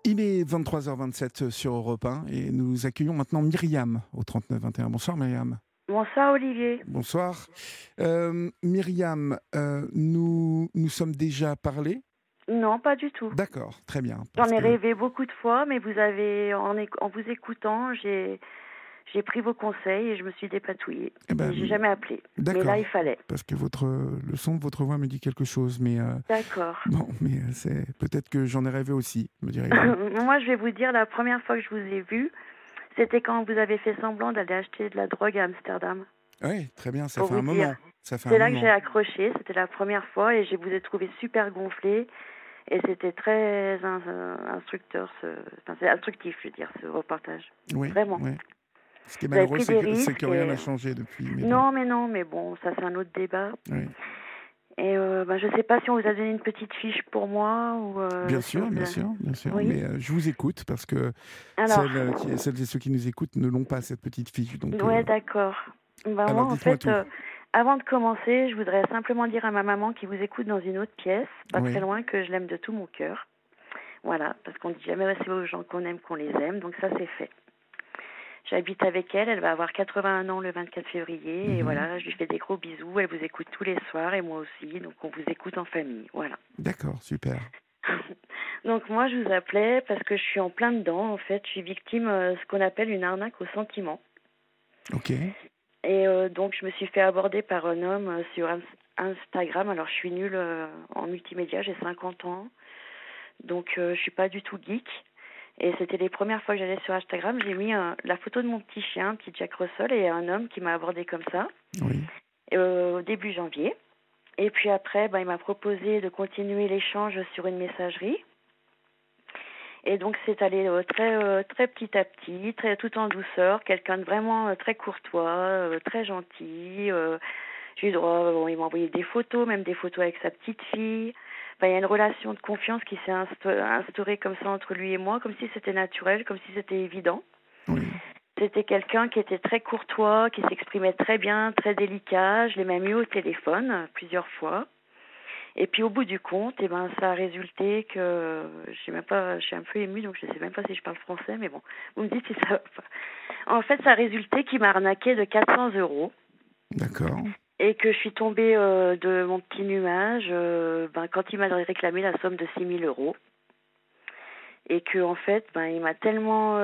Il est 23h27 sur Europe 1 et nous accueillons maintenant Myriam au 39 21. Bonsoir Myriam. Bonsoir Olivier. Bonsoir. Myriam, nous sommes déjà parlé. Non, pas du tout. D'accord, très bien. J'en Parce ai que, rêvé beaucoup de fois, mais vous avez, en vous écoutant, j'ai pris vos conseils et je me suis dépatouillée. eh Et ben, j'ai jamais appelé. Mais là, d'accord, il fallait. parce que le son de votre voix me dit quelque chose, mais D'accord. bon, mais c'est peut-être que j'en ai rêvé aussi, me direz-vous. Moi, je vais vous dire, la première fois que je vous ai vu, c'était quand vous avez fait semblant d'aller acheter de la drogue à Amsterdam. Oui, très bien, ça Pour fait vous un dire. moment. Ça fait un C'est là que j'ai moment. accroché. C'était la première fois et je vous ai trouvé super gonflé. Et c'était très instructeur, enfin, c'est instructif, je veux dire, ce reportage. Oui, Vraiment. oui. Ce qui est Vous avez malheureux, pris des c'est que risques rien et... n'a changé depuis, mais bon. Non, mais bon, ça c'est un autre débat. Oui. Et je sais pas si on vous a donné une petite fiche pour moi ou Bien si on sûr, vous bien a... sûr, bien sûr. Oui. Mais je vous écoute parce que Alors, celles et ceux qui nous écoutent ne l'ont pas, cette petite fiche. Donc, ouais, d'accord. Moi, alors en dites-moi fait, tout. avant de commencer, je voudrais simplement dire à ma maman qui vous écoute dans une autre pièce, pas très Oui, loin, que je l'aime de tout mon cœur. Voilà, parce qu'on dit jamais assez aux gens qu'on aime qu'on les aime, donc ça c'est fait. J'habite avec elle, elle va avoir 81 ans le 24 février, et mhm. voilà, je lui fais des gros bisous, elle vous écoute tous les soirs, et moi aussi, donc on vous écoute en famille, voilà. D'accord, super. Donc moi, je vous appelais parce que je suis en plein dedans, en fait, je suis victime de ce qu'on appelle une arnaque au sentiment. Ok, Et donc, je me suis fait aborder par un homme sur Instagram, alors je suis nulle en multimédia, j'ai 50 ans, donc je suis pas du tout geek. Et c'était les premières fois que j'allais sur Instagram, j'ai mis la photo de mon petit chien, un petit Jack Russell, et un homme qui m'a abordé comme ça, oui, au début janvier. Et puis après, il m'a proposé de continuer l'échange sur une messagerie. Et donc c'est allé très petit à petit, tout en douceur, quelqu'un de vraiment très courtois, très gentil. J'ai eu droit, bon, il m'a envoyé des photos, même des photos avec sa petite fille. Enfin, il y a une relation de confiance qui s'est instaurée comme ça entre lui et moi, comme si c'était naturel, comme si c'était évident. oui. C'était quelqu'un qui était très courtois, qui s'exprimait très bien, très délicat. Je l'ai même eu au téléphone plusieurs fois. Et puis au bout du compte, ça a résulté que je suis un peu émue, donc je ne sais même pas si je parle français, mais bon, vous me dites si ça va pas. En fait, ça a résulté qu'il m'a arnaqué de 400 euros D'accord, et que je suis tombée de mon petit nuage quand il m'a réclamé la somme de 6 000 euros. Et que en fait, il m'a tellement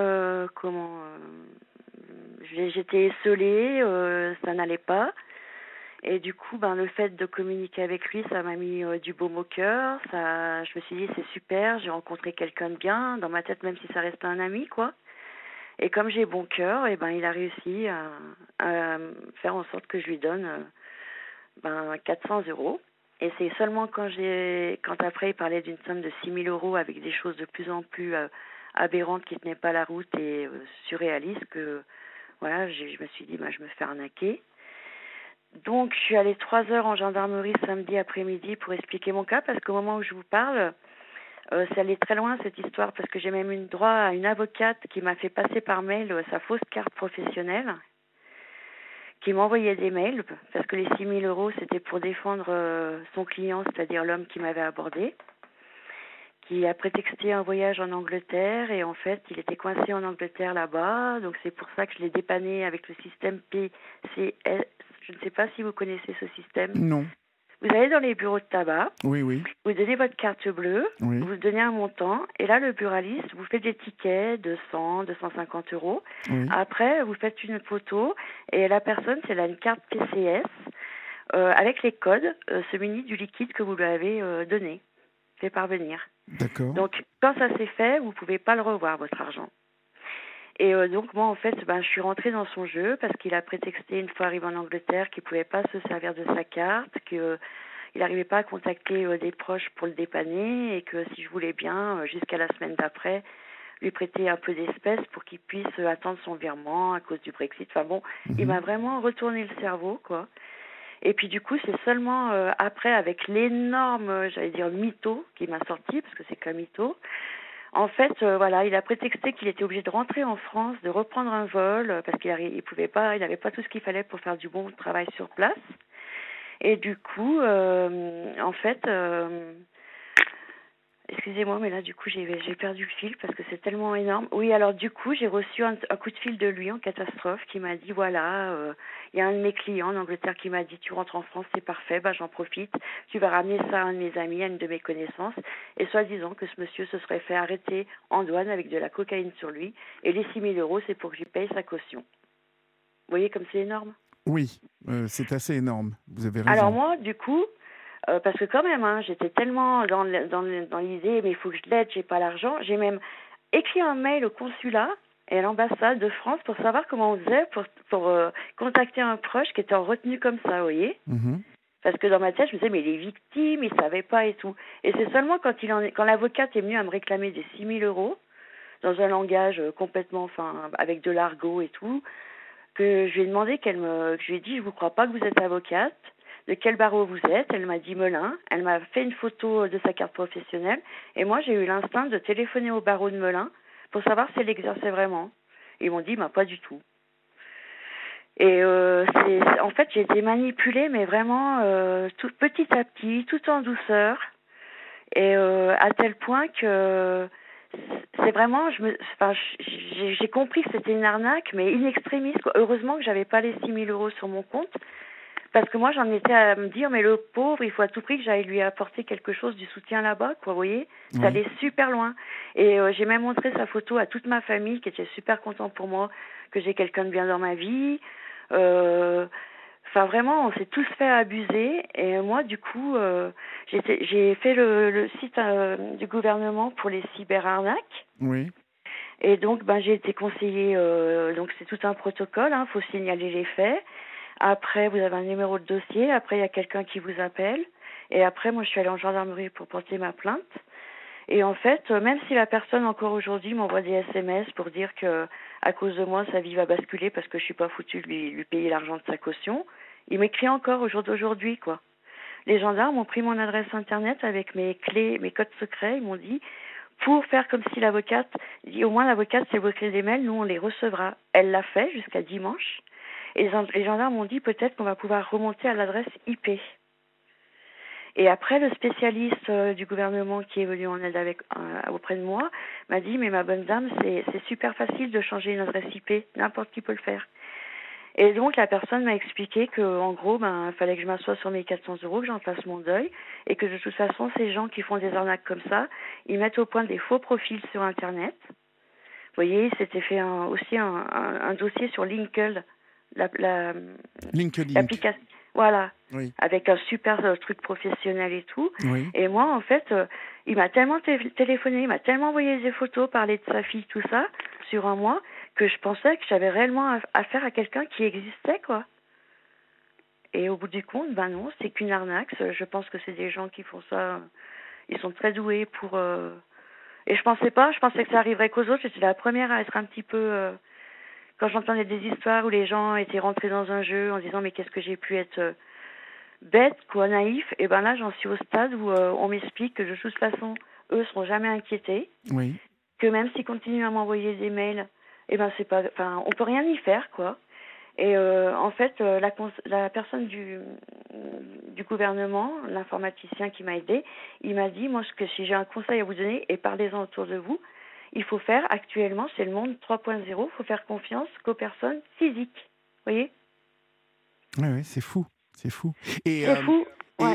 j'étais esseulée, ça n'allait pas. Et du coup, le fait de communiquer avec lui, ça m'a mis du baume au cœur. Ça, je me suis dit, c'est super, j'ai rencontré quelqu'un de bien, dans ma tête, même si ça reste un ami, quoi. Et comme j'ai bon cœur, il a réussi à faire en sorte que je lui donne 400 euros. Et c'est seulement quand après il parlait d'une somme de 6 000 euros avec des choses de plus en plus aberrantes qui tenaient pas la route et surréalistes que, voilà, je me suis dit, je me fais arnaquer. Donc, je suis allée 3 heures en gendarmerie samedi après-midi pour expliquer mon cas, parce qu'au moment où je vous parle, c'est allé très loin cette histoire, parce que j'ai même eu droit à une avocate qui m'a fait passer par mail sa fausse carte professionnelle, qui m'envoyait des mails, parce que les 6 000 euros, c'était pour défendre son client, c'est-à-dire l'homme qui m'avait abordé, qui a prétexté un voyage en Angleterre, et en fait, il était coincé en Angleterre là-bas, donc c'est pour ça que je l'ai dépanné avec le système PCS. Je ne sais pas si vous connaissez ce système. non, Vous allez dans les bureaux de tabac, oui, oui, vous donnez votre carte bleue, oui, vous donnez un montant, et là, le buraliste vous fait des tickets de 100, 250 euros. oui, Après, vous faites une photo, et la personne, c'est là une carte PCS, avec les codes, se munit du liquide que vous lui avez donné, fait parvenir. d'accord, Donc, quand ça s'est fait, vous ne pouvez pas le revoir, votre argent. Et donc, moi, en fait, je suis rentrée dans son jeu parce qu'il a prétexté, une fois arrivé en Angleterre, qu'il ne pouvait pas se servir de sa carte, qu'il n'arrivait pas à contacter des proches pour le dépanner et que si je voulais bien, jusqu'à la semaine d'après, lui prêter un peu d'espèces pour qu'il puisse attendre son virement à cause du Brexit. Enfin bon, il mhm. m'a vraiment retourné le cerveau, quoi. Et puis du coup, c'est seulement après, avec l'énorme, j'allais dire, mytho qui m'a sorti, parce que c'est qu'un mytho. En fait, voilà, il a prétexté qu'il était obligé de rentrer en France, de reprendre un vol, parce qu'il pouvait pas, il n'avait pas tout ce qu'il fallait pour faire du bon travail sur place. Et du coup, en fait, Excusez-moi, mais là, du coup, j'ai perdu le fil parce que c'est tellement énorme. Oui, alors du coup, j'ai reçu un coup de fil de lui en catastrophe qui m'a dit, voilà, il y a un de mes clients en Angleterre qui m'a dit, tu rentres en France, c'est parfait, bah j'en profite. Tu vas ramener ça à un de mes amis, à une de mes connaissances. Et soi-disant que ce monsieur se serait fait arrêter en douane avec de la cocaïne sur lui. Et les 6 000 euros, c'est pour que je lui paye sa caution. Vous voyez comme c'est énorme? Oui, c'est assez énorme. Vous avez Alors raison. moi, du coup, parce que quand même, hein, j'étais tellement dans l'idée, mais il faut que je l'aide, j'ai pas l'argent. J'ai même écrit un mail au consulat et à l'ambassade de France pour savoir comment on faisait pour contacter un proche qui était en retenue comme ça, vous voyez. Mhm. Parce que dans ma tête, je me disais, mais les victimes, ils savaient pas et tout. Et c'est seulement quand l'avocate est venue à me réclamer des 6 000 euros, dans un langage complètement, enfin, avec de l'argot et tout, que je lui ai demandé que je lui ai dit, je vous crois pas que vous êtes avocate, de quel barreau vous êtes. Elle m'a dit Melun. Elle m'a fait une photo de sa carte professionnelle. Et moi, j'ai eu l'instinct de téléphoner au barreau de Melun pour savoir si elle exerçait vraiment. Ils m'ont dit, pas du tout. Et en fait, j'ai été manipulée, mais vraiment tout petit à petit, tout en douceur. Et à tel point que c'est vraiment, j'ai compris que c'était une arnaque, mais in extremis, quoi. Heureusement que j'avais pas les 6 000 euros sur mon compte, parce que moi j'en étais à me dire, mais le pauvre, il faut à tout prix que j'aille lui apporter quelque chose, du soutien là-bas, quoi, vous voyez. Ça Oui. allait super loin. Et j'ai même montré sa photo à toute ma famille, qui était super contente pour moi, que j'ai quelqu'un de bien dans ma vie. Enfin, vraiment, on s'est tous fait abuser. Et moi, du coup, j'ai fait le site du gouvernement pour les cyberarnaques. Oui. Et donc, j'ai été conseillée. Donc, c'est tout un protocole. Faut signaler les faits. Après, vous avez un numéro de dossier. Après, il y a quelqu'un qui vous appelle. Et après, moi, je suis allée en gendarmerie pour porter ma plainte. Et en fait, même si la personne encore aujourd'hui m'envoie des SMS pour dire que à cause de moi sa vie va basculer parce que je suis pas foutue de lui payer l'argent de sa caution, il m'écrit encore au jour d'aujourd'hui, quoi. Les gendarmes ont pris mon adresse internet avec mes clés, mes codes secrets. Ils m'ont dit pour faire comme si l'avocate dit au moins l'avocate c'est vos clés des mails, nous on les recevra. Elle l'a fait jusqu'à dimanche. Et les gendarmes ont dit peut-être qu'on va pouvoir remonter à l'adresse IP. Et après, le spécialiste du gouvernement qui est venu en aide auprès de moi m'a dit, mais ma bonne dame, c'est super facile de changer une adresse IP, n'importe qui peut le faire. Et donc, la personne m'a expliqué qu'en gros, il fallait que je m'assoie sur mes 400 euros, que j'en fasse mon deuil, et que de toute façon, ces gens qui font des arnaques comme ça, ils mettent au point des faux profils sur Internet. Vous voyez, c'était fait aussi un dossier sur LinkedIn, LinkedIn. l'application, voilà, Oui. avec un super truc professionnel et tout. Oui. Et moi, en fait, il m'a tellement téléphoné, il m'a tellement envoyé des photos, parlé de sa fille, tout ça, sur un mois, que je pensais que j'avais réellement affaire à quelqu'un qui existait, quoi. Et au bout du compte, non, c'est qu'une arnaque. Je pense que c'est des gens qui font ça. Ils sont très doués pour. Et je pensais que ça arriverait qu'aux autres. J'étais la première à être un petit peu. Quand j'entendais des histoires où les gens étaient rentrés dans un jeu en disant mais qu'est-ce que j'ai pu être bête, quoi, naïf. Et là, j'en suis au stade où on m'explique que de toute façon, eux seront jamais inquiétés, Oui. que même s'ils continuent à m'envoyer des mails, c'est pas, on peut rien y faire, quoi. Et en fait, la personne du gouvernement, l'informaticien qui m'a aidé, il m'a dit, moi, que si j'ai un conseil à vous donner, et parlez-en autour de vous, il faut faire, actuellement, c'est le monde 3.0, il faut faire confiance qu'aux personnes physiques. Vous voyez? Oui, oui, c'est fou. C'est fou. Et, C'est fou, ouais.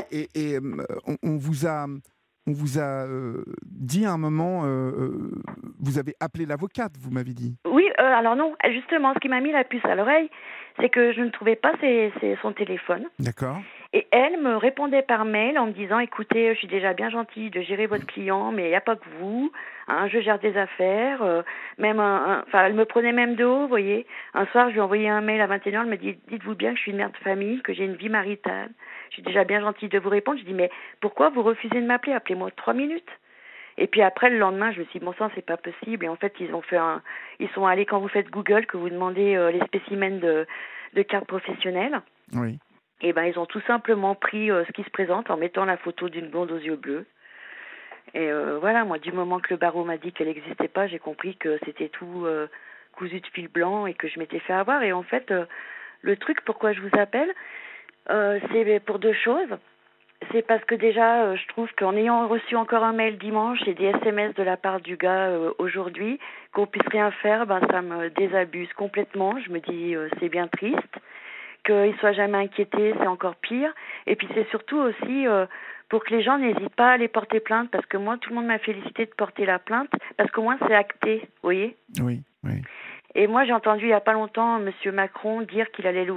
on vous a dit à un moment, vous avez appelé l'avocate, vous m'avez dit. Oui, alors non, justement, ce qui m'a mis la puce à l'oreille, c'est que je ne trouvais pas son téléphone. D'accord. Et elle me répondait par mail en me disant, écoutez, je suis déjà bien gentille de gérer votre client, mais il n'y a pas que vous, je gère des affaires, elle me prenait même de haut, vous voyez. Un soir, je lui ai envoyé un mail à 21h, elle me dit, dites-vous bien que je suis une mère de famille, que j'ai une vie maritale, je suis déjà bien gentille de vous répondre. Je dis, mais pourquoi vous refusez de m'appeler? Appelez-moi 3 minutes. Et puis après, le lendemain, je me suis dit, bon sang, c'est pas possible. Et en fait, ils sont allés, quand vous faites Google, que vous demandez les spécimens de cartes professionnelles. Oui. Et ils ont tout simplement pris ce qui se présente en mettant la photo d'une blonde aux yeux bleus. Et voilà, moi, du moment que le barreau m'a dit qu'elle n'existait pas, j'ai compris que c'était tout cousu de fil blanc et que je m'étais fait avoir. Et en fait, le truc, pourquoi je vous appelle, c'est pour deux choses. c'est parce que déjà, je trouve qu'en ayant reçu encore un mail dimanche et des SMS de la part du gars aujourd'hui, qu'on puisse rien faire, ben ça me désabuse complètement. Je me dis c'est bien triste. Qu'il soit jamais inquiété, c'est encore pire. Et puis c'est surtout aussi pour que les gens n'hésitent pas à aller porter plainte, parce que moi, tout le monde m'a félicité de porter la plainte, parce qu'au moins c'est acté, vous voyez. Oui, oui. Et moi, j'ai entendu il y a pas longtemps Monsieur Macron dire qu'il allait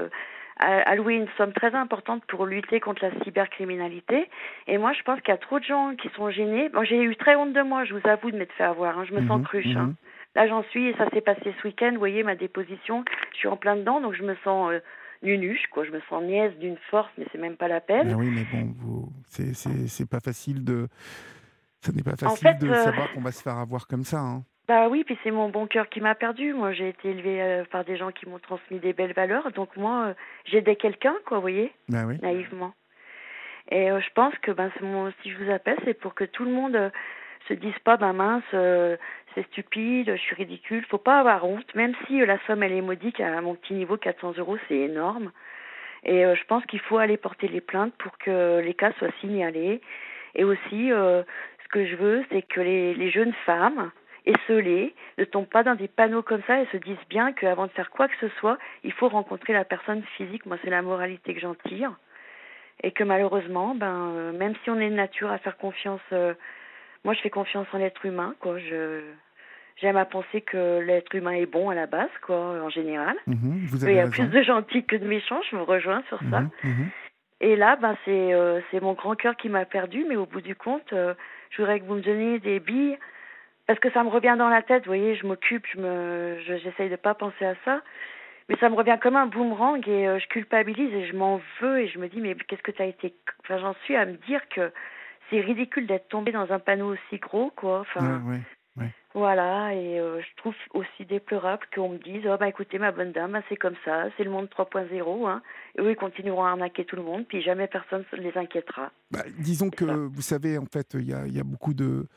allouer une somme très importante pour lutter contre la cybercriminalité. Et moi, je pense qu'il y a trop de gens qui sont gênés. Bon, j'ai eu très honte de moi, je vous avoue, de m'être fait avoir. Hein. Je me sens cruche. Hein. Là, j'en suis, et ça s'est passé ce week-end. Vous voyez, ma déposition, je suis en plein dedans, donc je me sens nunuche, quoi. Je me sens niaise d'une force, mais c'est même pas la peine. Mais oui, mais bon, c'est pas facile de... Ça n'est pas En facile fait, de savoir qu'on va se faire avoir comme ça. Hein. bah oui, puis c'est mon bon cœur qui m'a perdu. Moi, j'ai été élevée par des gens qui m'ont transmis des belles valeurs. Donc moi, j'aidais quelqu'un, quoi, vous voyez, Bah oui. naïvement. Et je pense que si je vous appelle, c'est pour que tout le monde se dise pas, mince, c'est stupide, je suis ridicule. Faut pas avoir honte, même si la somme, elle est modique. À mon petit niveau, 400 euros, c'est énorme. Et je pense qu'il faut aller porter les plaintes pour que les cas soient signalés. Et aussi, ce que je veux, c'est que les jeunes femmes esseulées ne tombent pas dans des panneaux comme ça et se disent bien qu'avant de faire quoi que ce soit, il faut rencontrer la personne physique. Moi, c'est la moralité que j'en tire. Et que malheureusement, même si on est de nature à faire confiance, moi je fais confiance en l'être humain, quoi. J'aime à penser que l'être humain est bon à la base, quoi, en général. Vous Il y avez a raison. plus de gentils que de méchants, je me rejoins sur ça. Et là, c'est mon grand cœur qui m'a perdu, mais au bout du compte, je voudrais que vous me donniez des billes, parce que ça me revient dans la tête, vous voyez, je m'occupe, j'essaye de pas penser à ça, mais ça me revient comme un boomerang et je culpabilise et je m'en veux et je me dis, mais qu'est-ce que t'as été... Enfin, j'en suis à me dire que c'est ridicule d'être tombé dans un panneau aussi gros, quoi. Enfin, Ouais. voilà, et je trouve aussi déplorable qu'on me dise, oh écoutez ma bonne dame, c'est comme ça, c'est le monde 3.0, hein. Et eux, ils continueront à arnaquer tout le monde, puis jamais personne ne les inquiétera. Disons que, vous savez, en fait, il y a beaucoup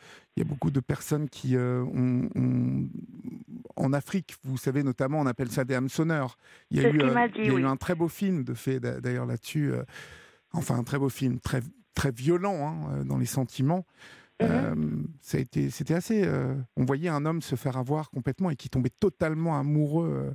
de personnes qui en Afrique, vous savez, notamment, on appelle ça des hameçonneurs. Il y a C'est ce qu'il m'a dit, il y a oui. eu un très beau film de fait, d'ailleurs, là-dessus. Enfin, un très beau film, très, très violent hein, dans les sentiments. C'était assez... on voyait un homme se faire avoir complètement et qui tombait totalement amoureux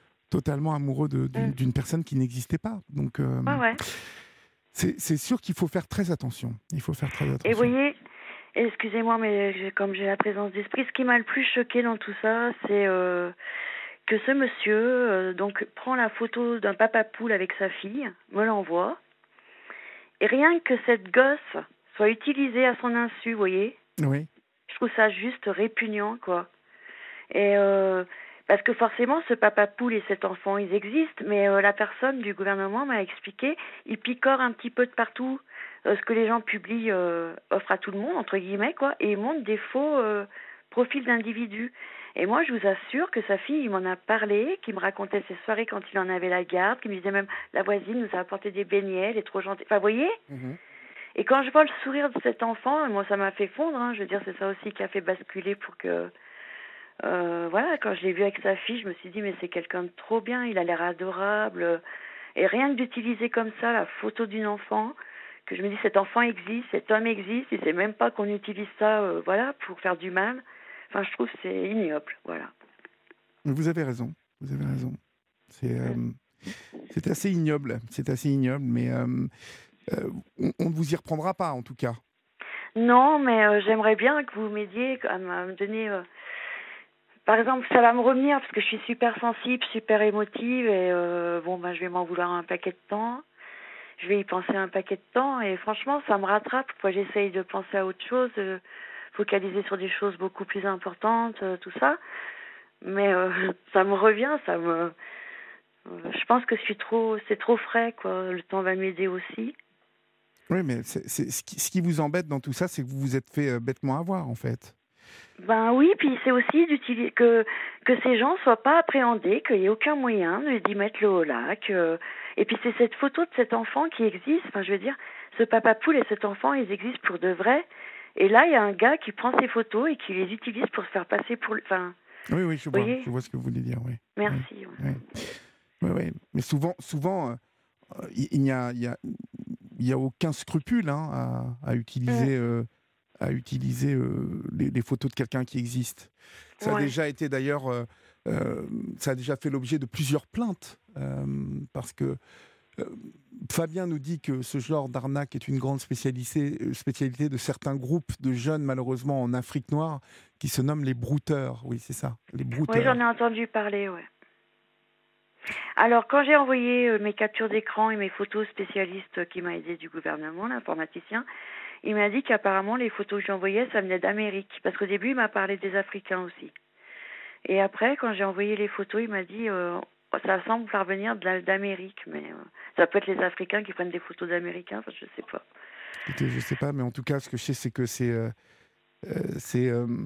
d'une personne qui n'existait pas. Donc, Ouais. c'est sûr qu'il faut faire très attention. Il faut faire très attention. Et vous voyez, excusez-moi, mais comme j'ai la présence d'esprit, ce qui m'a le plus choqué dans tout ça, c'est que ce monsieur donc prend la photo d'un papa poule avec sa fille, me l'envoie, et rien que cette gosse soit utilisée à son insu, vous voyez, Oui. je trouve ça juste répugnant, quoi. Et parce que forcément, ce papa poule et cet enfant, ils existent, mais la personne du gouvernement m'a expliqué, il picore un petit peu de partout ce que les gens publient, offrent à tout le monde, entre guillemets, quoi, et il montre des faux profils d'individus. Et moi, je vous assure que sa fille, il m'en a parlé, qu'il me racontait ses soirées quand il en avait la garde, qu'il me disait même, la voisine nous a apporté des beignets, elle est trop gentille. Enfin, vous voyez. Et quand je vois le sourire de cet enfant, moi, ça m'a fait fondre, hein. Je veux dire, c'est ça aussi qui a fait basculer pour que... voilà, quand je l'ai vu avec sa fille, je me suis dit, mais c'est quelqu'un de trop bien, il a l'air adorable. Et rien que d'utiliser comme ça la photo d'une enfant, que je me dis, cet enfant existe, cet homme existe, il sait même pas qu'on utilise ça, voilà, pour faire du mal. Enfin, je trouve que c'est ignoble, voilà. Vous avez raison, vous avez raison. C'est assez ignoble, mais on ne vous y reprendra pas, en tout cas. Non, mais j'aimerais bien que vous m'aidiez à me donner... Par exemple, ça va me revenir parce que je suis super sensible, super émotive et je vais m'en vouloir un paquet de temps. Je vais y penser un paquet de temps et franchement, ça me rattrape. J'essaye de penser à autre chose, focaliser sur des choses beaucoup plus importantes, tout ça. Mais ça me revient, je pense que c'est trop frais, quoi. Le temps va m'aider aussi. Oui, mais ce qui vous embête dans tout ça, c'est que vous vous êtes fait bêtement avoir, en fait. Ben oui, puis c'est aussi d'utiliser que ces gens soient pas appréhendés, qu'il n'y ait aucun moyen d'y mettre le haut lac. Et puis c'est cette photo de cet enfant qui existe. Enfin, je veux dire, ce papa poule et cet enfant, ils existent pour de vrai. Et là, il y a un gars qui prend ces photos et qui les utilise pour se faire passer pour... Enfin, oui, je vois ce que vous voulez dire. Oui. Merci. Oui. Mais souvent, il y a il y a aucun scrupule à utiliser, les photos de quelqu'un qui existe. Ça a Ouais. déjà été d'ailleurs, ça a déjà fait l'objet de plusieurs plaintes, parce que euh, Fabien nous dit que ce genre d'arnaque est une grande spécialité de certains groupes de jeunes, malheureusement en Afrique noire, qui se nomment les brouteurs. Oui, c'est ça, les Ouais, j'en ai brouteurs. entendu parler, ouais. Alors, quand j'ai envoyé mes captures d'écran et mes photos au spécialiste qui m'a aidé du gouvernement, l'informaticien, il m'a dit qu'apparemment les photos que j'envoyais, ça venait d'Amérique. Parce qu'au début, il m'a parlé des Africains aussi. Et après, quand j'ai envoyé les photos, il m'a dit ça semble parvenir d'Amérique, mais ça peut être les Africains qui prennent des photos d'Américains, enfin, je sais pas. Écoutez, je ne sais pas, mais en tout cas, ce que je sais, c'est que c'est,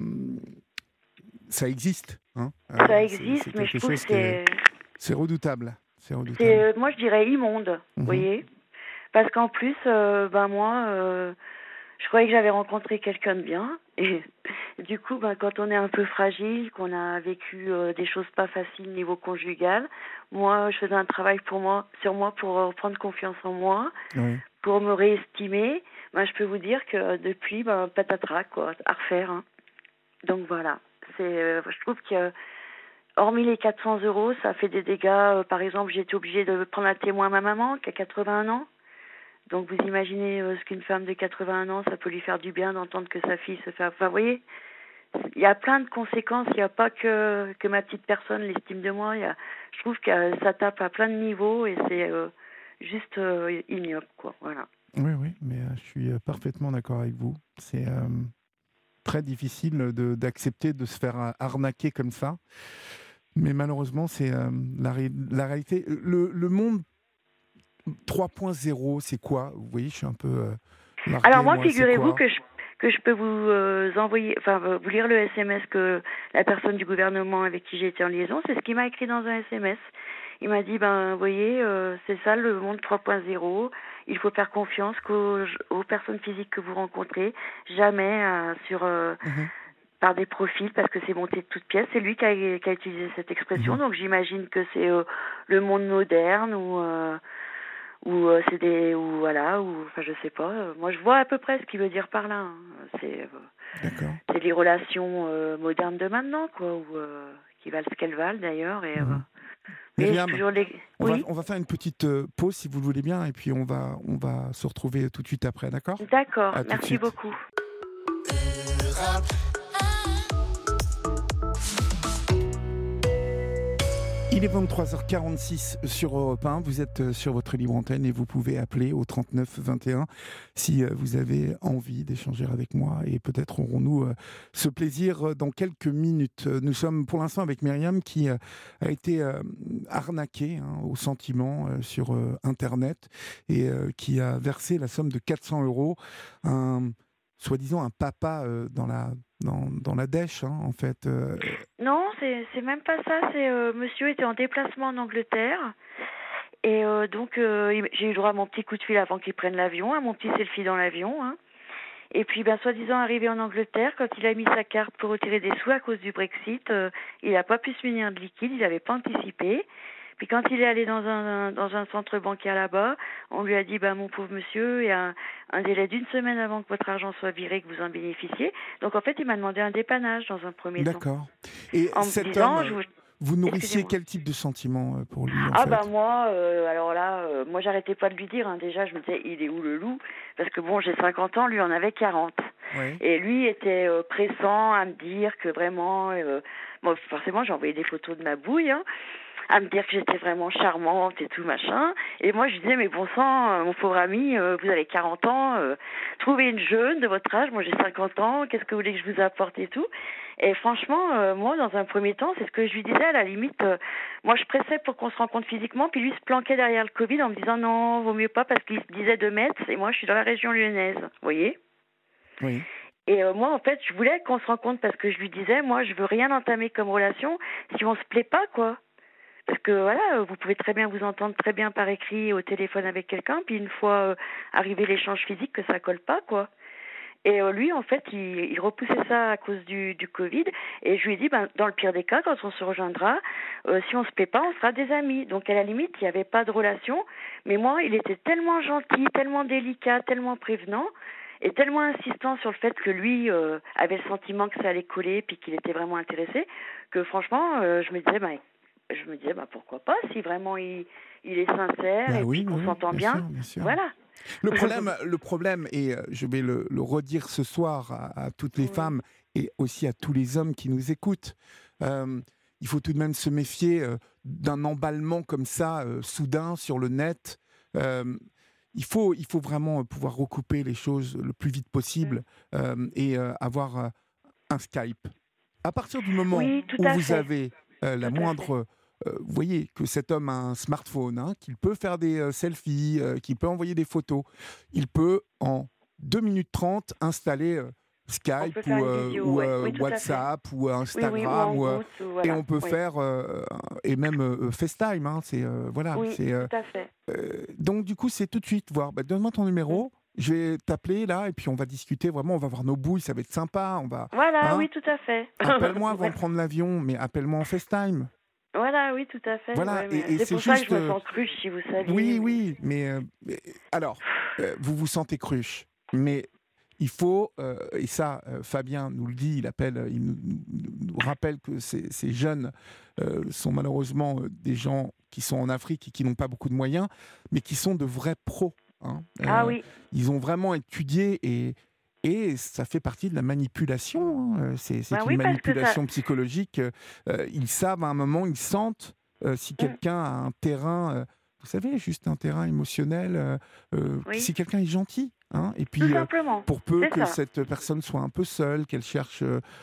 ça existe. Hein. Ça C'est existe, mais je quelque trouve que chose qui est, c'est redoutable. C'est c'est, redoutable. moi je dirais immonde, vous Mhm. voyez. Parce qu'en plus, ben moi, je croyais que j'avais rencontré quelqu'un de bien. Et du coup, ben, quand on est un peu fragile, qu'on a vécu des choses pas faciles niveau conjugal, moi, je faisais un travail sur moi pour prendre confiance en moi, Oui. pour me réestimer. Ben, je peux vous dire que depuis, ben, patatras, quoi, à refaire. Hein. Donc voilà. Je trouve que, hormis les 400 euros, ça fait des dégâts. Par exemple, j'ai été obligée de prendre à témoin ma maman, qui a 81 ans. Donc vous imaginez ce qu'une femme de 81 ans, ça peut lui faire du bien d'entendre que sa fille se fait... Enfin, vous voyez, il y a plein de conséquences. Il n'y a pas que ma petite personne, l'estime de moi. Je trouve que ça tape à plein de niveaux et c'est juste ignoble, quoi. Voilà. Oui, oui, mais je suis parfaitement d'accord avec vous. C'est très difficile d'accepter de se faire arnaquer comme ça. Mais malheureusement, c'est la réalité. Le monde 3.0, c'est quoi? Vous voyez, je suis un peu Alors largué, moi, moi. C'est figurez-vous quoi? que je peux vous envoyer, enfin vous lire le SMS que la personne du gouvernement avec qui j'ai été en liaison, c'est ce qu'il m'a écrit dans un SMS. Il m'a dit, ben vous voyez, c'est ça le monde 3.0. Il faut faire confiance aux personnes physiques que vous rencontrez, jamais Mhm. par des profils parce que c'est monté de toutes pièces. C'est lui qui a utilisé cette expression, Mhm. donc j'imagine que c'est le monde moderne c'est des ou voilà ou enfin je sais pas. Moi je vois à peu près ce qu'il veut dire par là. Hein. D'accord. C'est les relations modernes de maintenant quoi ou qui valent ce qu'elles valent d'ailleurs et Mhm. mais c'est Myriam, toujours les oui. on va faire une petite pause si vous le voulez bien, et puis on va se retrouver tout de suite après, d'accord? D'accord, À tout de merci suite. beaucoup. Il est 23h46 sur Europe 1. Vous êtes sur votre libre antenne et vous pouvez appeler au 39 21 si vous avez envie d'échanger avec moi. Et peut-être aurons-nous ce plaisir dans quelques minutes. Nous sommes pour l'instant avec Myriam qui a été arnaquée au sentiment sur Internet et qui a versé la somme de 400 euros. Soi-disant un papa dans la dèche, hein, en fait. Non, c'est même pas ça. C'est monsieur était en déplacement en Angleterre et donc j'ai eu droit à mon petit coup de fil avant qu'il prenne l'avion, à mon petit selfie dans l'avion. Hein. Et puis, ben, soi-disant arrivé en Angleterre, quand il a mis sa carte pour retirer des sous à cause du Brexit, il n'a pas pu se munir de liquide, il n'avait pas anticipé. Puis quand il est allé dans un centre bancaire là-bas, on lui a dit, ben, mon pauvre monsieur, il y a un délai d'une semaine avant que votre argent soit viré, que vous en bénéficiez. Donc en fait, il m'a demandé un dépannage dans un premier temps, D'accord. Et en me cet disant, homme, vous nourrissiez excusez-moi. quel type de sentiment pour lui, en Ah bah fait? moi, alors là, moi j'arrêtais pas de lui dire, hein. Déjà je me disais, il est où le loup? Parce que bon, j'ai 50 ans, lui en avait 40. Oui. Et lui était pressant à me dire que vraiment, moi forcément j'ai envoyé des photos de ma bouille, hein, à me dire que j'étais vraiment charmante et tout machin. Et moi je disais, mais bon sang, mon pauvre ami, vous avez 40 ans, trouvez une jeune de votre âge, moi j'ai 50 ans, qu'est-ce que vous voulez que je vous apporte et tout. Et franchement, moi dans un premier temps, c'est ce que je lui disais à la limite, moi je pressais pour qu'on se rencontre physiquement, puis lui se planquait derrière le Covid en me disant non, vaut mieux pas parce qu'il se disait 2 mètres, et moi je suis dans la région lyonnaise, vous voyez. Oui. Et moi, en fait, je voulais qu'on se rencontre parce que je lui disais, moi, je veux rien entamer comme relation si on se plaît pas, quoi. Parce que voilà, vous pouvez très bien vous entendre très bien par écrit au téléphone avec quelqu'un, puis une fois arrivé l'échange physique, que ça colle pas, quoi. Et lui, en fait, il repoussait ça à cause du Covid. Et je lui ai dit, ben, dans le pire des cas, quand on se rejoindra, si on se plaît pas, on sera des amis. Donc, à la limite, il n'y avait pas de relation. Mais moi, il était tellement gentil, tellement délicat, tellement prévenant, et tellement insistant sur le fait que lui avait le sentiment que ça allait coller, puis qu'il était vraiment intéressé, que franchement, je me disais, ben, pourquoi pas, si vraiment il est sincère Bah et puis oui, qu'on oui, oui, s'entend bien bien. sûr, bien sûr. Voilà. Le problème, et je vais le redire ce soir à toutes les Oui. femmes et aussi à tous les hommes qui nous écoutent, il faut tout de même se méfier d'un emballement comme ça, soudain, sur le net. Euh, il faut vraiment pouvoir recouper les choses le plus vite Mm. possible et avoir un Skype. À partir du moment Oui, tout où à vous fait. avez la Tout à fait. moindre... vous voyez que cet homme a un smartphone, hein, qu'il peut faire des selfies, qu'il peut envoyer des photos, il peut en 2 minutes 30 installer On peut Skype faire une vidéo, ou ouais. Oui, tout à fait. WhatsApp ou Oui, oui, ou Instagram Hangout, ou et voilà. on peut Oui. faire et même FaceTime, hein, c'est voilà, Oui, c'est tout à fait. donc du coup c'est tout de suite voir. Bah, donne-moi ton Mm. numéro, je vais t'appeler là et puis on va discuter vraiment, on va voir nos bouilles, ça va être sympa, on va Voilà, hein, oui, tout à fait. appelle-moi avant de Voilà. prendre l'avion, mais appelle-moi en FaceTime. Voilà, oui, tout à fait. Voilà, Ouais, mais et c'est c'est pour ça que juste. je me sens cruche, si vous saviez. Oui, Mais oui, mais alors, vous vous sentez cruche, mais il faut, et ça, Fabien nous le dit, il nous rappelle que ces jeunes sont malheureusement des gens qui sont en Afrique et qui n'ont pas beaucoup de moyens, mais qui sont de vrais pros, hein. ah oui, Ils ont vraiment étudié et ça fait partie de la manipulation, hein. ben C'est une oui, parce que ça. manipulation psychologique. Ils savent à un moment, ils sentent si Mm. quelqu'un a un terrain, vous savez, juste un terrain émotionnel, Oui, si quelqu'un est gentil, hein, et tout puis simplement. pour peu C'est que ça. cette personne soit un peu seule, qu'elle cherche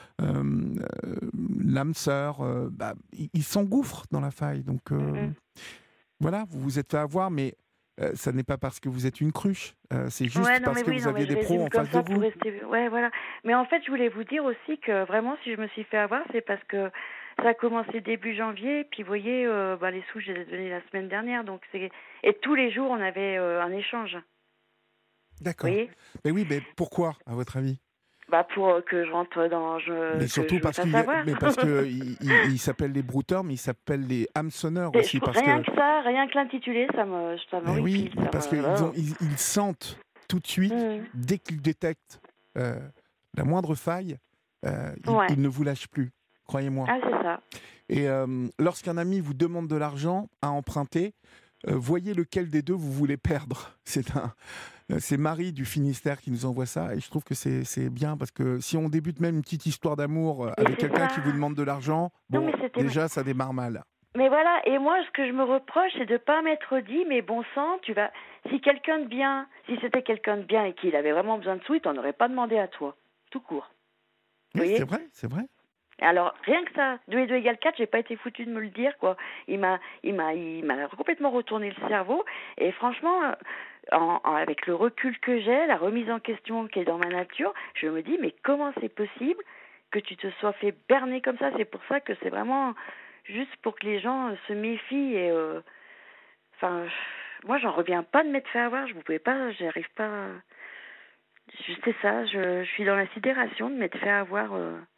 l'âme sœur, bah, il s'engouffre dans la faille. Donc Mm, mm. voilà, vous vous êtes fait avoir, mais ça n'est pas parce que vous êtes une cruche, c'est Ouais, juste non, parce mais que oui, vous non, mais aviez je des pros résume en comme face de ça pour vous. rester. Ouais, voilà. Mais en fait, je voulais vous dire aussi que vraiment, si je me suis fait avoir, c'est parce que ça a commencé début janvier, puis vous voyez, bah, les sous, je les ai donnés la semaine dernière, donc c'est. Et tous les jours, on avait un échange. Vous D'accord. voyez? Mais oui, mais pourquoi, à votre avis? Bah, pour que je rentre Mais que surtout je me parce fasse qu'il, avoir. mais parce que il s'appellent les brouteurs, mais ils s'appellent les hameçonneurs aussi, parce Rien que, que ça, rien que l'intitulé, ça mais oui, m'horripile, mais ça parce me. qu'ils Oh. ils sentent tout de suite, Mhm. dès qu'ils détectent euh, la moindre faille, Ouais. ils ne vous lâchent plus, croyez-moi. Ah, c'est ça. Et lorsqu'un ami vous demande de l'argent à emprunter, voyez lequel des deux vous voulez perdre. C'est Marie du Finistère qui nous envoie ça, et je trouve que c'est bien, parce que si on débute même une petite histoire d'amour Mais avec c'est quelqu'un ça. qui vous demande de l'argent, Non, mais bon, c'était. déjà ça démarre mal. Mais voilà, et moi, ce que je me reproche, c'est de pas m'être dit, mais bon sang, tu vas. Si quelqu'un de bien, si c'était quelqu'un de bien et qu'il avait vraiment besoin de sous, il t'en aurait pas demandé à toi. Tout court. Vous Oui, c'est voyez? vrai, c'est vrai. Alors, rien que ça, 2 et 2 égale 4, j'ai pas été foutu de me le dire, quoi. Il m'a complètement retourné le cerveau. Et franchement, avec le recul que j'ai, la remise en question qui est dans ma nature, je me dis, mais comment c'est possible que tu te sois fait berner comme ça? C'est pour ça que c'est vraiment juste pour que les gens se méfient. Et, enfin, moi, j'en reviens pas de m'être fait avoir. Je ne pouvais pas, j'y arrive pas. C'est ça, je suis dans la sidération de m'être fait avoir.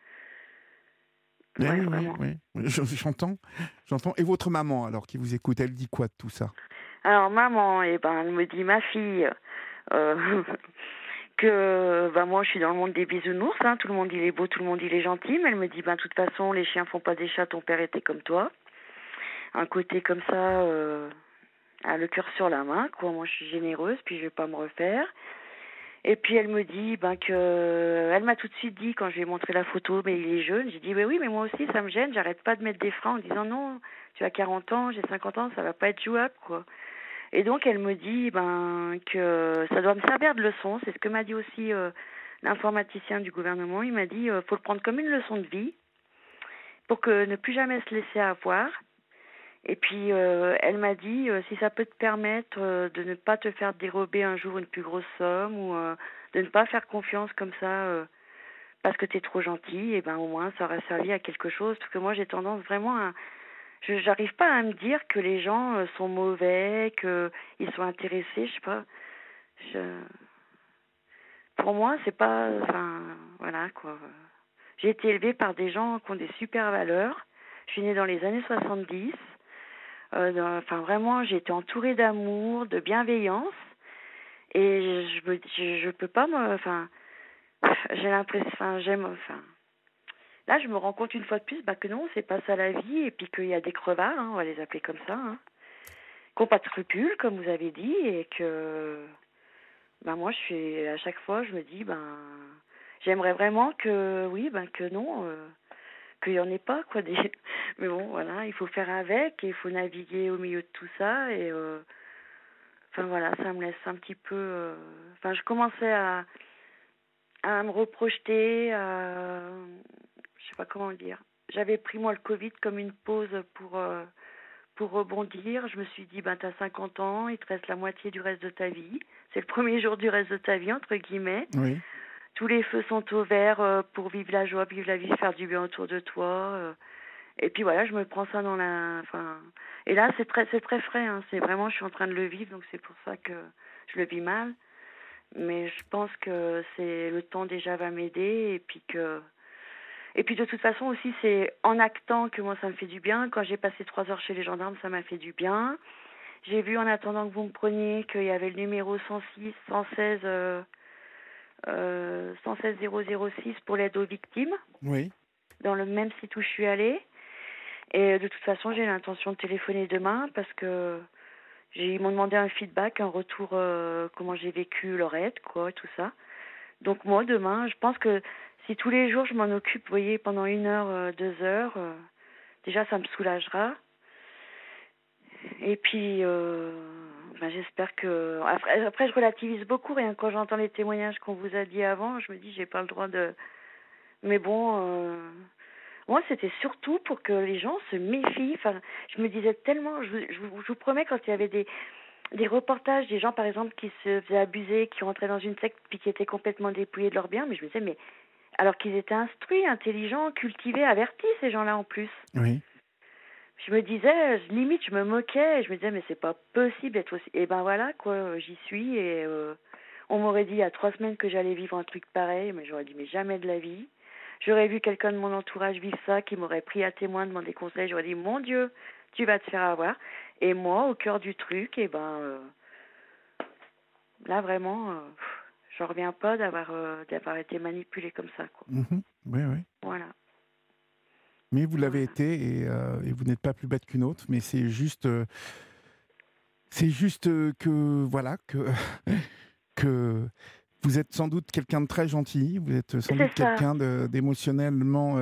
Eh Ouais, oui, oui, vraiment. oui, oui, j'entends, j'entends. Et votre maman, alors, qui vous écoute, elle dit quoi de tout ça? Alors maman, eh ben, elle me dit, ma fille, euh, que ben, moi je suis dans le monde des bisounours, hein, tout le monde il est beau, tout le monde il est gentil, mais elle me dit, ben de toute façon les chiens font pas des chats, ton père était comme toi. Un côté comme ça, a le cœur sur la main, quoi. Moi je suis généreuse, puis je vais pas me refaire. Et puis elle me dit ben que elle m'a tout de suite dit quand je lui ai montré la photo, mais il est jeune. J'ai dit ben oui, mais moi aussi ça me gêne, j'arrête pas de mettre des freins en disant non, tu as 40 ans, j'ai 50 ans, ça va pas être jouable, quoi. Et donc elle me dit ben que ça doit me servir de leçon, c'est ce que m'a dit aussi l'informaticien du gouvernement. Il m'a dit faut le prendre comme une leçon de vie pour que ne plus jamais se laisser avoir. Et puis elle m'a dit si ça peut te permettre de ne pas te faire dérober un jour une plus grosse somme, ou de ne pas faire confiance comme ça parce que tu es trop gentil, et ben au moins ça aura servi à quelque chose. Parce que moi j'ai tendance vraiment à j'arrive pas à me dire que les gens sont mauvais, qu'ils sont intéressés, je sais pas. Je... pour moi, c'est pas, enfin, voilà quoi. J'ai été élevée par des gens qui ont des super valeurs. Je suis née dans les années 70. Enfin, vraiment, j'ai été entourée d'amour, de bienveillance. Et je peux pas me, enfin, j'ai l'impression, enfin, là, je me rends compte une fois de plus, que non, c'est pas ça la vie, et puis qu'il y a des crevards, hein, on va les appeler comme ça, hein, qui n'ont pas de scrupules, comme vous avez dit, et que, moi, à chaque fois, je me dis, j'aimerais vraiment que, oui, que non, qu'il y en ait pas, quoi, des, mais bon, voilà, il faut faire avec, et il faut naviguer au milieu de tout ça, et, enfin, voilà, ça me laisse un petit peu, enfin, je commençais à me reprojeter, je sais pas comment dire. J'avais pris moi le Covid comme une pause pour rebondir. Je me suis dit, t'as 50 ans, il te reste la moitié du reste de ta vie. C'est le premier jour du reste de ta vie, entre guillemets. Oui. Tous les feux sont au vert pour vivre la joie, vivre la vie, faire du bien autour de toi. Et puis voilà, je me prends ça dans la... Enfin, et là, c'est très frais. Hein. C'est vraiment, je suis en train de le vivre, donc c'est pour ça que je le vis mal. Mais je pense que le temps déjà va m'aider et puis de toute façon aussi c'est en actant que moi ça me fait du bien. Quand j'ai passé 3 heures chez les gendarmes, ça m'a fait du bien. J'ai vu en attendant que vous me preniez qu'il y avait le numéro 106, 116, 116 006 pour l'aide aux victimes. Oui. Dans le même site où je suis allée. Et de toute façon j'ai l'intention de téléphoner demain parce que ils m'ont demandé un feedback, un retour, comment j'ai vécu leur aide, quoi, tout ça. Donc moi, demain, je pense que si tous les jours je m'en occupe, vous voyez, pendant 1 heure, 2 heures, déjà ça me soulagera. Et puis, j'espère que... Après, je relativise beaucoup, rien quand j'entends les témoignages qu'on vous a dit avant, je me dis, j'ai pas le droit de... Mais bon, moi, c'était surtout pour que les gens se méfient. Enfin, je me disais tellement, je vous promets, quand il y avait des reportages, des gens par exemple qui se faisaient abuser, qui rentraient dans une secte puis qui étaient complètement dépouillés de leurs biens, mais je me disais, mais alors qu'ils étaient instruits, intelligents, cultivés, avertis, ces gens-là en plus. Oui. Je me disais, limite, je me moquais, je me disais, mais c'est pas possible d'être aussi... Et voilà, quoi, j'y suis, et on m'aurait dit il y a 3 semaines que j'allais vivre un truc pareil, mais j'aurais dit, mais jamais de la vie. J'aurais vu quelqu'un de mon entourage vivre ça, qui m'aurait pris à témoin, demandé conseil, j'aurais dit, mon Dieu, tu vas te faire avoir. Et moi, au cœur du truc, là vraiment, j'en reviens pas d'avoir été manipulée comme ça, quoi. Oui, oui. Voilà. Mais vous l'avez été et vous n'êtes pas plus bête qu'une autre, mais c'est juste que voilà que vous êtes sans doute quelqu'un de très gentil, vous êtes sans doute quelqu'un d'émotionnellement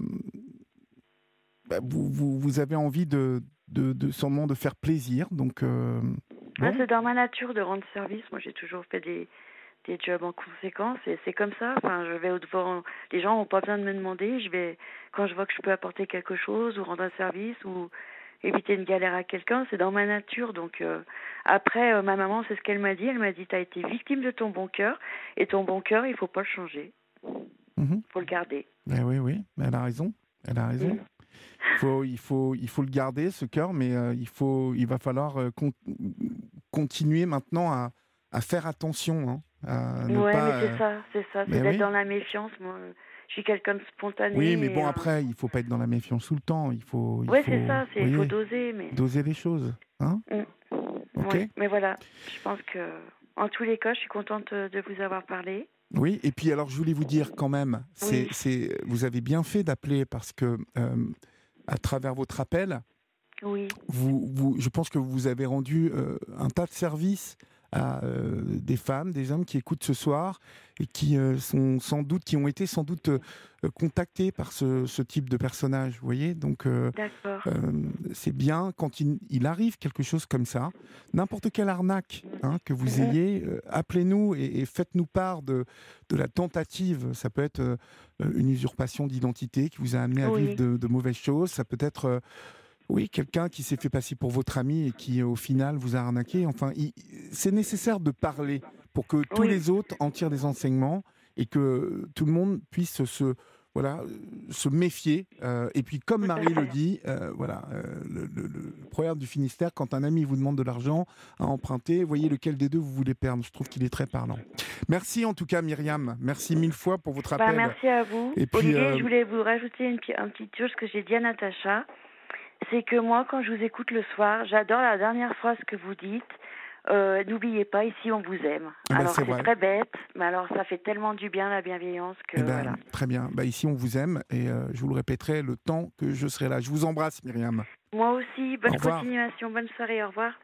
vous avez envie de sûrement de faire plaisir, donc bon. C'est dans ma nature de rendre service. Moi, j'ai toujours fait des jobs en conséquence et c'est comme ça. Enfin, je vais au-devant. Les gens n'ont pas besoin de me demander. Je vais, quand je vois que je peux apporter quelque chose ou rendre un service ou éviter une galère à quelqu'un, c'est dans ma nature. Donc après, ma maman, c'est ce qu'elle m'a dit. Elle m'a dit, tu as été victime de ton bon cœur et ton bon cœur, il faut pas le changer. Faut le garder. Oui, elle a raison. Elle a raison. Il faut le garder, ce cœur, mais il va falloir continuer maintenant à faire attention. Hein, mais c'est ça. C'est d'être dans la méfiance. Moi, je suis quelqu'un de spontané. Oui, mais bon, après, il ne faut pas être dans la méfiance tout le temps. Il faut c'est ça. Il faut doser. Doser les choses. Hein ok. Ouais, mais voilà, je pense que, en tous les cas, je suis contente de vous avoir parlé. Oui, et puis alors, je voulais vous dire quand même, vous avez bien fait d'appeler parce que... à travers votre appel, je pense que vous avez rendu un tas de services à des femmes, des hommes qui écoutent ce soir et qui qui ont été sans doute contactés par ce type de personnage. Vous voyez, donc c'est bien quand il arrive quelque chose comme ça, n'importe quelle arnaque que vous ayez, appelez-nous et faites-nous part de la tentative. Ça peut être une usurpation d'identité qui vous a amené à vivre de mauvaises choses. Ça peut être quelqu'un qui s'est fait passer pour votre ami et qui, au final, vous a arnaqué. Enfin, c'est nécessaire de parler pour que tous les autres en tirent des enseignements et que tout le monde puisse voilà, se méfier. Et puis, comme Tout à Marie le fait. dit, voilà, le proverbe du Finistère, quand un ami vous demande de l'argent à emprunter, voyez lequel des deux vous voulez perdre. Je trouve qu'il est très parlant. Merci en tout cas, Myriam. Merci mille fois pour votre Bah, appel. merci à vous. Et puis, Olivier, je voulais vous rajouter une petite chose que j'ai dit à Natacha. C'est que moi, quand je vous écoute le soir, j'adore la dernière phrase que vous dites. N'oubliez pas, ici on vous aime. eh ben, Alors c'est c'est vrai. très bête, mais alors ça fait tellement du bien la bienveillance que Eh ben, voilà. très bien. Bah, ici, on vous aime et je vous le répéterai le temps que je serai là. Je vous embrasse, Myriam. Moi aussi, Au bonne revoir. continuation, bonne soirée, au revoir.